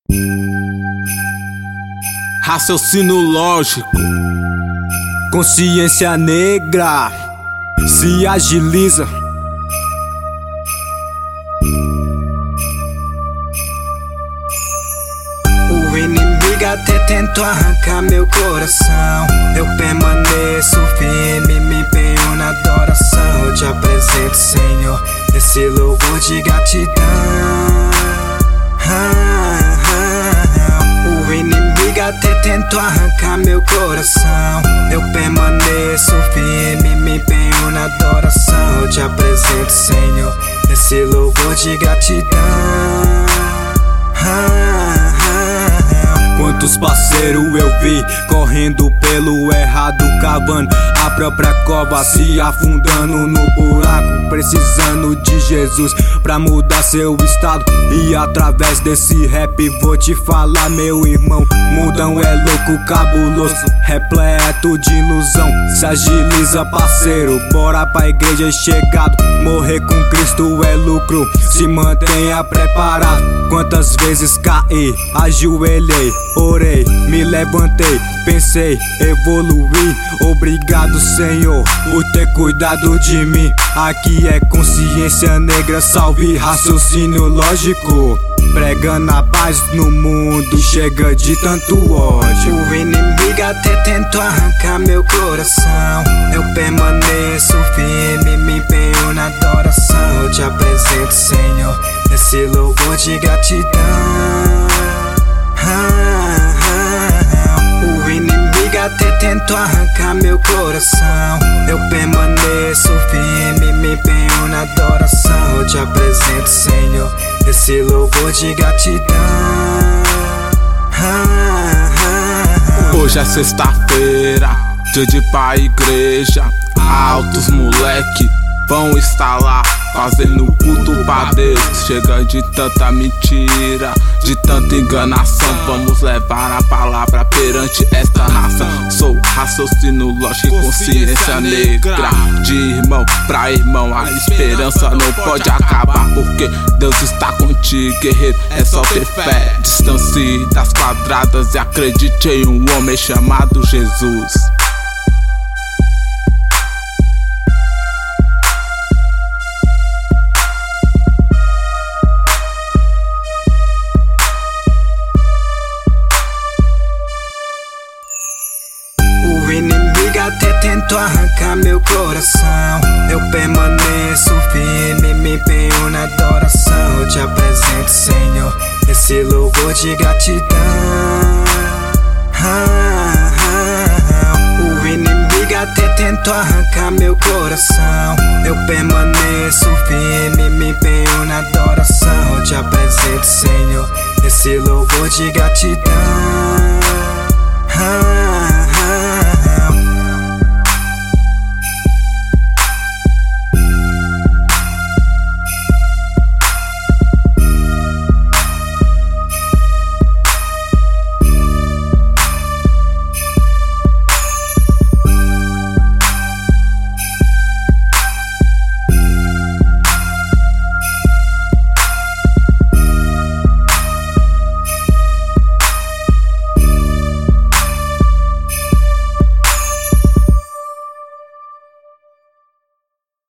Raciocínio lógico, consciência negra se agiliza. O inimigo até tentou arrancar meu coração. Eu permaneço firme, me empenho na adoração. Eu te apresento, Senhor, esse louvor de gratidão. O inimigo até tentou arrancar meu coração. Eu permaneço firme, me empenho na adoração. Eu te apresento, Senhor, esse louvor de gratidão. Quantos parceiros eu vi correndo pelo errado, cavando a própria cova, se afundando no buraco, precisando de Jesus pra mudar seu estado. E através desse rap vou te falar, meu irmão, mundão é louco, cabuloso, repleto de ilusão. Se agiliza, parceiro, bora pra igreja chegado. Morrer com Cristo é lucro, se mantenha preparado. Quantas vezes caí, ajoelhei, orei, me levantei, pensei, evoluí. Obrigado, Senhor, por ter cuidado de mim. Aqui é consciência negra, salve raciocínio lógico, pregando a paz no mundo, chega de tanto ódio. O inimigo até tentou arrancar meu coração. Eu permaneço firme, me empenho na adoração. Eu te apresento, Senhor, esse louvor de gratidão. O inimigo até tentou arrancar meu coração. Eu permaneço firme, me empenho na adoração. Eu te apresento, Senhor, esse louvor de gratidão. Hoje é sexta-feira, dia de ir pra igreja. Altos moleque vão estar lá fazendo culto pra Deus. Chega de tanta mentira, de tanta enganação. Vamos levar a palavra perante esta nação. Sou raciocínio lógico e consciência negra. De irmão pra irmão, a esperança não pode acabar, porque Deus está contigo, guerreiro, é só ter fé. Distancie das quadradas e acredite em um homem chamado Jesus. O inimigo até tentou arrancar meu coração. Eu permaneço firme, me empenho na adoração. Eu te apresento, Senhor, esse louvor de gratidão. O inimigo até tentou arrancar meu coração. Eu permaneço firme, me empenho na adoração. Eu te apresento, Senhor, esse louvor de gratidão.